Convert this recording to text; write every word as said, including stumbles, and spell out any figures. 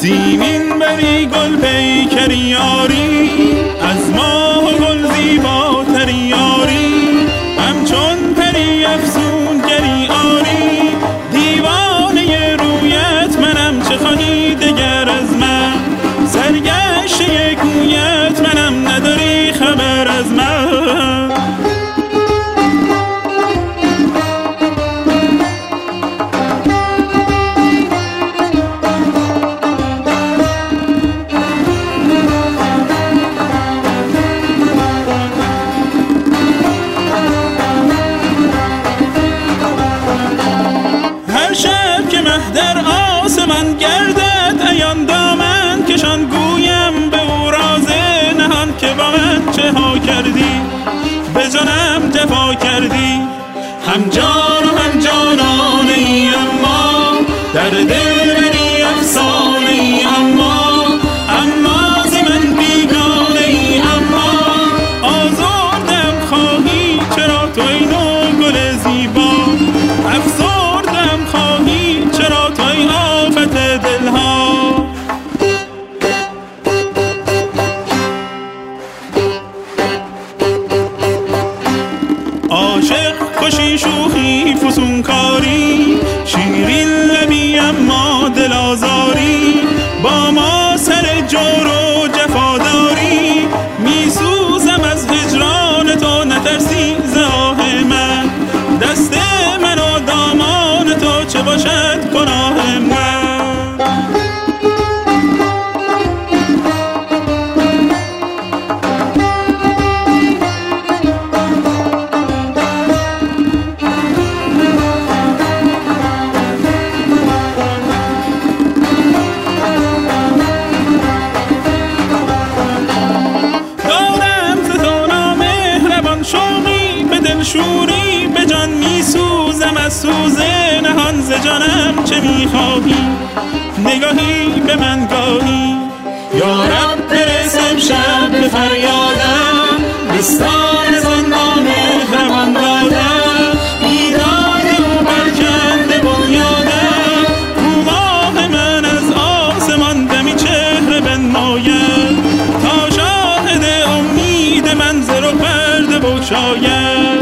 سیمین بری گل پیکری یاری، از ماه و گل زیباتری یاری، همچون پری افسون گری آری، دیوانه رویت منم، چه خواهی دگر از من؟ سرگشته گویت منم، نداری خبر از من. در آسمان گردد عیان دامن کشان، گویم به او راز نهان که با من چه ها کردی، به جانم جفا کردی. هم جان و هم جانانه ای اما در دل بری افسانه ای، اما اما ز من بیگانه ای، اما آزردم خواهی چرا تو ای نو گل زیبا، افسردم خواهی چرا تو ای آفت دلها. عاشق خوشی شوخی فسونکاری، شیرین لبی اما دل آزاری، با ما سر جور و جفاداری، می سوزم از هجران تو نترسی ز آه من، دست من و دامان تو چه باشد گناه من. شوری به جان می سوزم از سوز نهان، ز جانم چه می خواهی نگاهی به من گاهی. یا رب برسم شب به فریادم، بستان زندان مهربان دادم، بیداد او برکنده بنیادم، کو ماه من از آسمان دمی چهره بنماید، تا شاهد امید من ز رو پرده بگشاید.